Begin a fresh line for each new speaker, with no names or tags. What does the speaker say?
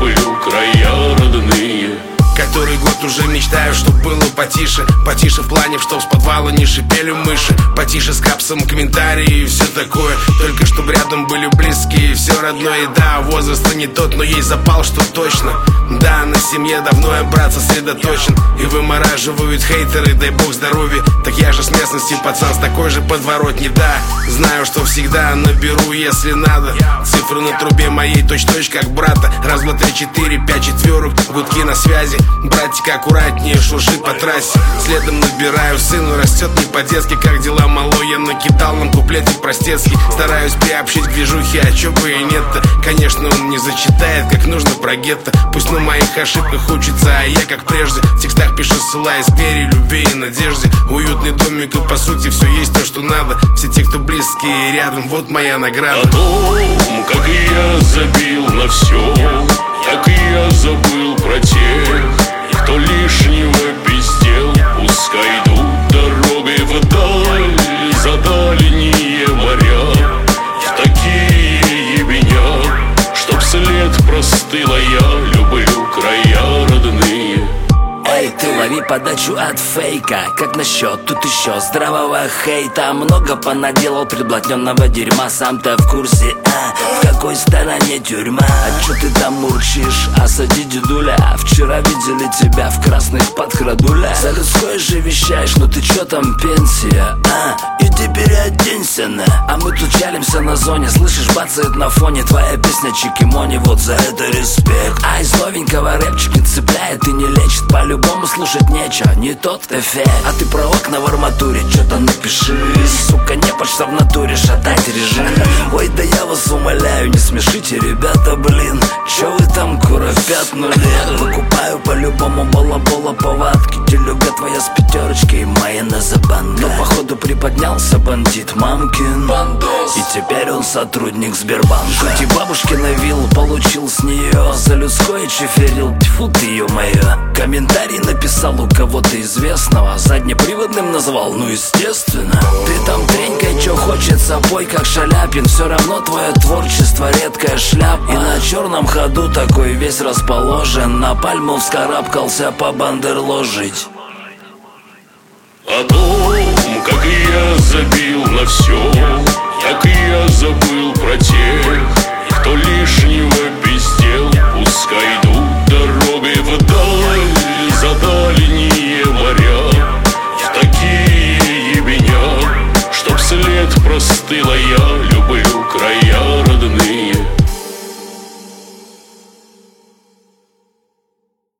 люблю края родные.
Который год уже мечтаю, чтоб было потише. Потише в плане, чтоб с подвала не шипели мыши. Потише с капсом комментарии и все такое. Только чтоб рядом были близкие и все родное. И да, возраст не тот, но есть запал, что точно. Да, на семье давно я, брат, сосредоточен. И вымораживают хейтеры, дай бог здоровья. Так я же с местности, пацан, с такой же подворотни. Да, знаю, что всегда наберу, если надо. Цифры на трубе моей точь-точь, как брата. Раз, два, три, четыре, пять четверок, гудки на связи. Братик аккуратнее шуршит по трассе. Следом набираю, сыну растет не по-детски. Как дела, малой, я накидал нам куплетик простецкий. Стараюсь приобщить к движухе, а чё бы и нет-то. Конечно, он не зачитает, как нужно про гетто. Пусть на моих ошибках учится, а я как прежде в текстах пишу, ссылаясь к вере, любви и надежде. Уютный домик, и по сути все есть то, что надо. Все те, кто близкие и рядом, вот моя награда.
О том, как и я забил на все, так и я забыл про тех, кто лишнего пиздел. Пускай идут дорогой вдаль, за дальние моря, в такие ебеня, чтоб след простыла. Я люблю края родные.
Эй, ты лови подачу от фейка. Как насчет тут еще здравого хейта? Много понаделал предблатненного дерьма. Сам-то в курсе, в какой стороне тюрьма? А чё ты там мурчишь? Осади дедуля. Вчера видели тебя в красных подкрадулях. За людское же вещаешь, ну ты чё там, пенсия? Иди переоденься, на. А мы тут чалимся на зоне. Слышишь, бацает на фоне твоя песня Чикимони. Вот за это респект. А из новенького рэпчик не цепляет и не лечит. По-любому слушать нечего, не тот эффект. А ты про окна в арматуре что-то напиши. Сука, не почта в натуре, шатать режим. Ой, да я вас умоляю, не смешите, ребята, блин. Чё вы там кура пятнули? Выкупаю по-любому балабола повадки. Делюга твоя с пятерочкой и майонеза банда. Но походу приподнялся бандит Мамкин. И теперь он сотрудник Сбербанка. Хоть и бабушкина виллу получил с нее. За людское чиферил, тьфу ты, ё-моё. Комментарий написал у кого-то известного. Заднеприводным назвал, ну естественно. Ты там тренькай, чё хочется, пой как Шаляпин. Все равно твое творчество редкая шляпа. И на черном ходу такой весь расположен. На пальму вскарабкался по бандерложить.
О том, как и я забил на все, так и я забыл про тех, кто лишнего пиздел. Пускай идут дорогой вдаль, за дальние моря, в такие ебеня, чтоб след простыла. Я